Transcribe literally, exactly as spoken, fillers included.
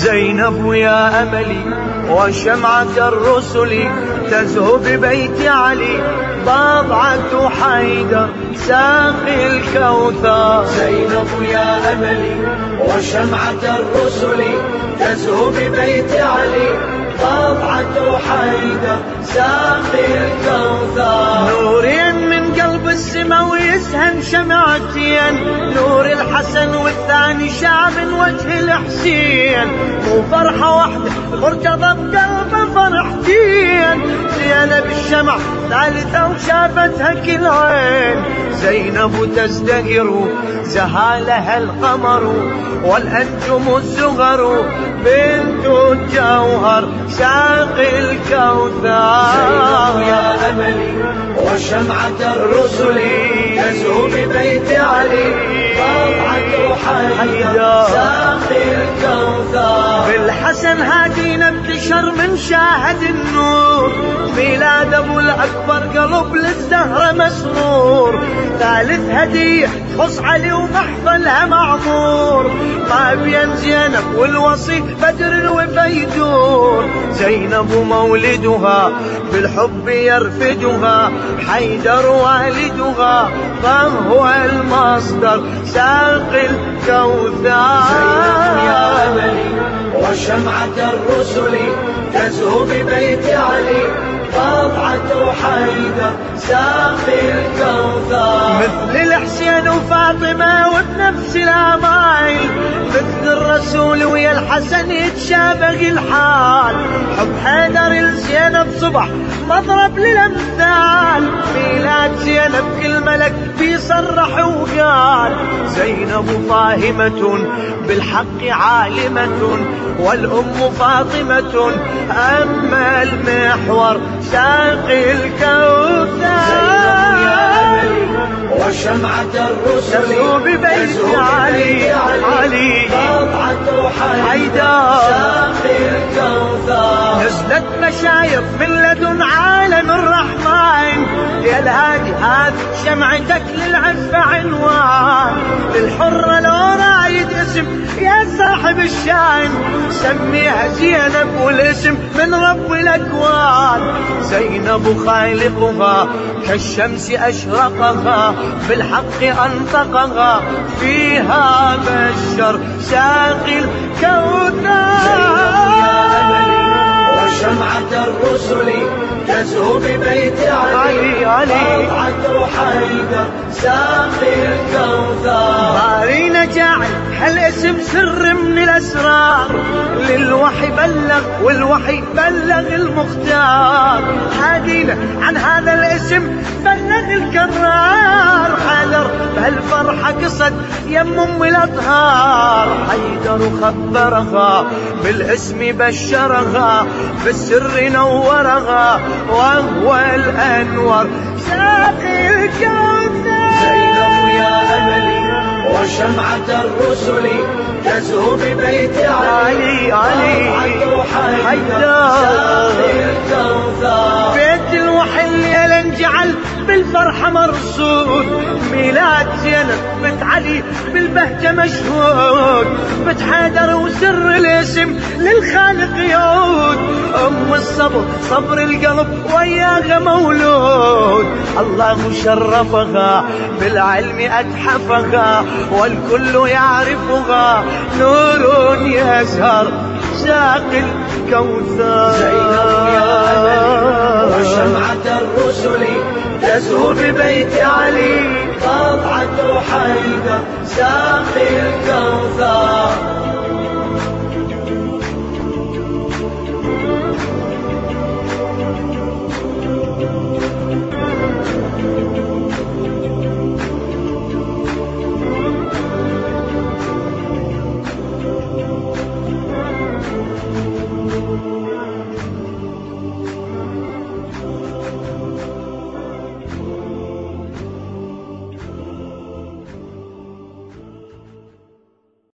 زينب يا أملي وشمعة الرسل تزهو ببيت علي، بضعة حيدر ساقي الكوثر. زينب يا أملي وشمعة الرسل تزهو ببيت علي، بضعة حيدر ساقي الكوثر. نورين من قلب السما ويسهن شمعتين، نور الحسن والثاني شاع من وجه الحسين. مو فرحة واحدة مرتضى بقلبه فرحتين، زينب الشمع ثالثة وشافتها كل عين. زينب تزدهر زهالها القمر والأنجم الزغر، بنت الجوهر ساقي الكوثر. زينب يا أملي وشمعة الرسل تزهو ببيت علي، بضعة حيدر ساقي الكوثر. بالحسن هادينا انتشر من شاهد النور، ميلاد ابو الاكبر قلب للزهره مسرور. ثالث هديه خص علي ومحفلها معمور، ما بين زينب والوصي بدر وفيدور. زينب مولدها بالحب يرفدها، حيدر والدها فهو المصدر ساقي الكوثر. زينب يا أملي وشمعة الرسل تزهو ببيت علي، بضعة حيدر ساقي الكوثر. مثل الحسين وفاطمة وبنفس الأمايل، مثل الرسول ويا الحسن يتشابه الحال. حب حيدر لزينب صبح مضرب للأمثال، ميلاد زينب كل ملك بيصرح وقال. زينب فاهمة بالحق عالمة، والأم فاطمة أما المحور ساقي الكوثر. زينب يا أملي وشمعة الرسل تزهو ببيت علي علي، بضعة حيدر ساقي الكوثر. نزلت مشايخ من لدن عالم الرحمن، يا الهادي هذه شمعتك للعفة عنوان. للحرة لو رايد اسم يا صاحب الشان، سميها زينب والاسم من رب الأكوان. زينب خالقها كالشمس أشرقها، بالحق أنطقها فيها بشر ساقي الكوثر. زينب يا أملي وشمعة الرسل تزهو ببيت علي، علي بضعة حيدر ساقي الكوثر. بارينا جاعل هالاسم سر من الأسرار، للوحي بلغ والوحي بلغ المختار. هادينا عن هذا الاسم بلغ الكرار، حذر بهالفرحة قصد يم ام الأطهار. حيدر خبرها بالاسم بشرها، بالسر نورها وهو الأنور ساقي الكوثر. زينب يا أملي وشمعة الرسل تزهو ببيت علي، علي بضعة حيدر ساقي الكوثر. بيت الوحي الليلة انجعل بالفرحة مرصود، ميلاد زينب بنت علي بالبهجة مشهود. بنت حيدر وسر الاسم للخالق يعود، أم الصبر صبر القلب وياها مولود. الله شرفها بالعلم أتحفها، والكل يعرفها نور يزهر ساقي الكوثر. زينب يا أملي وشمعة الرسل تزهو ببيت علي، بضعة حيدر ساقي الكوثر.